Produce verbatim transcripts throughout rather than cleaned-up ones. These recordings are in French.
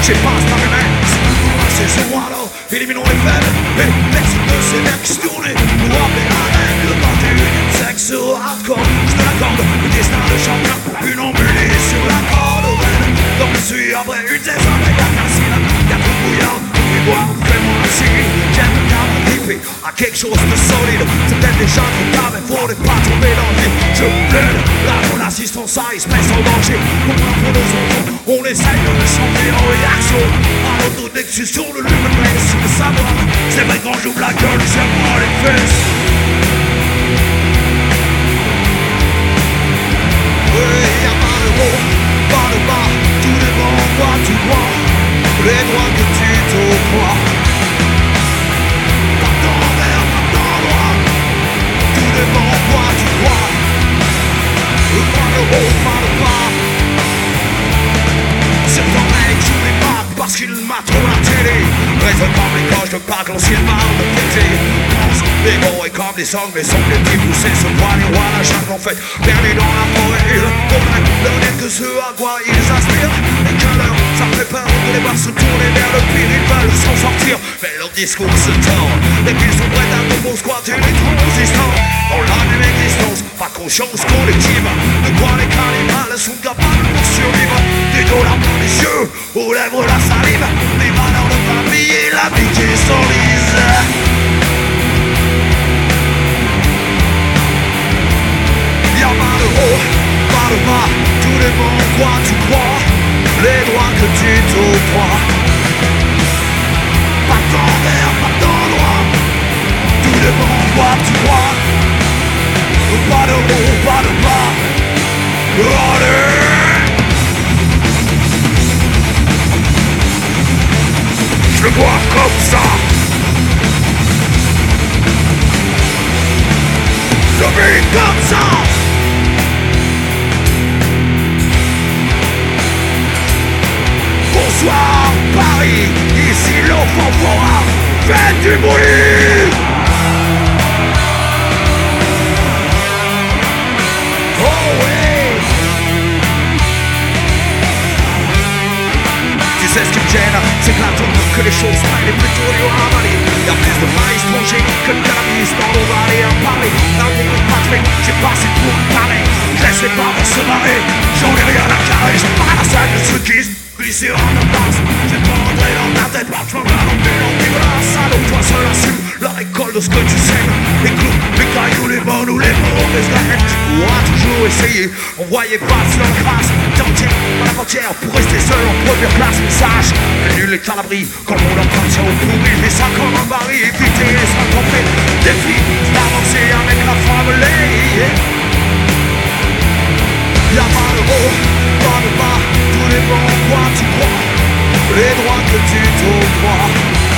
j'ai pas ce temps humain. C'est ce mois-là, éliminons les faibles. Et l'exil de ces mecs qui se tournent pour rappeler la règle. Le vingt et unième sexe au hardcore, je te l'accorde. Le destin de champion, une embulée sur la corde reine. Donc je suis après une saison avec la cassine. Y'a tout bouillard, et moi, fais-moi un signe. J'aime bien m'équiper à quelque chose de solide. C'est peut-être déjà trop tard, mais faut ne pas tomber dans le vide. Je plaide, là mon assistance à espèce en danger. Pour un peu nos enfants, on essaye de changer nos réactions. À l'auto dès que je suis sur le lumen race, tu veux savoir. C'est vrai quand j'ouvre la gueule, j'aime moi les fesses. Oui, y'a pas de haut, pas de bas. Tout dépend quoi tu vois. Les droits que tu t'octroies. Pas d'envers, pas d'endroit. Tout dépend quoi tu crois. Pas de haut, pas de bas. Certains mecs jouent les pas parce qu'il m'a trop la télé. Raisonne pas mais quand je te parle l'ancien marre de péter. Les gros est comme les sangs, les sangs, les petits poussés se voient les rois, la chatte en fait perdu dans la forêt. Ils comprennent leur n'est que ce à quoi ils aspirent. Et que leur, ça fait peur de les voir se tourner vers le pire. Ils veulent s'en sortir, mais leur discours se tord. Dès qu'ils sont prêts à nouveau squatter les transistors. On l'a même existence, pas conscience collective. De quoi les cannibales sont capables pour survivre. Des dollars dans les yeux, aux lèvres la salive. Les valeurs de famille et l'amitié s'enlisent. Y'a pas de haut, pas de bas, tout dépend quoi tu crois. Les droits que tu t'octroies. Pas d'envers, pas d'endroit. Tout dépend quoi tu crois. Pas de haut, pas de bas. Allez. Je le vois comme ça. Je le vis comme ça. Bonsoir Paris, ici l'enfant fera, faites du bruit. Oh oui. Tu sais ce qui me gêne, c'est que la tombe que les choses prennent est plutôt du ravaler. Y'a plus de maïs mangés que de cannabis dans nos vallées à parler. L'amour est patrick, j'ai passé pour un palais. Laisse les parents se marrer, j'en ai rien à carrer. J'ai pas la salle de ceux qui glisser en avance, j'ai pas rentré dans ta tête, je m'en vais dans tes l'antivrasse. Alors toi seul assume la récolte de ce que tu sèmes. Les clous, les cailloux, les bonnes ou les mauvaises graines. Tu pourras toujours essayer, on voyait pas sur la grâce. T'entière, pas la portière, pour rester seul en première classe. Message, les nuls est à l'abri, quand on appartient au pourri. Fais ça comme un baril, éviter les s'accomplir. Défi, d'avancer avec la famille. Y'a pas de haut, pas de bas, tout dépend quoi tu crois. Les droits que tu t'octroies.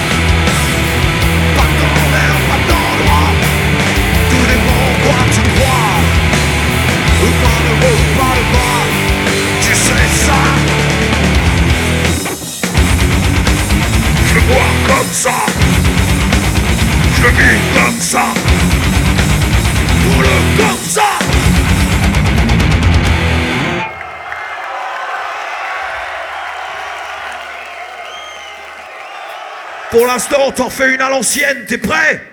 Pas d'envers, pas d'endroit. Tout dépend quoi tu crois. Pas de haut, pas de bas. Tu sais ça. Je le vois comme ça. Je le vis comme ça. Pour le comme ça. Pour l'instant, t'en fais une à l'ancienne, t'es prêt?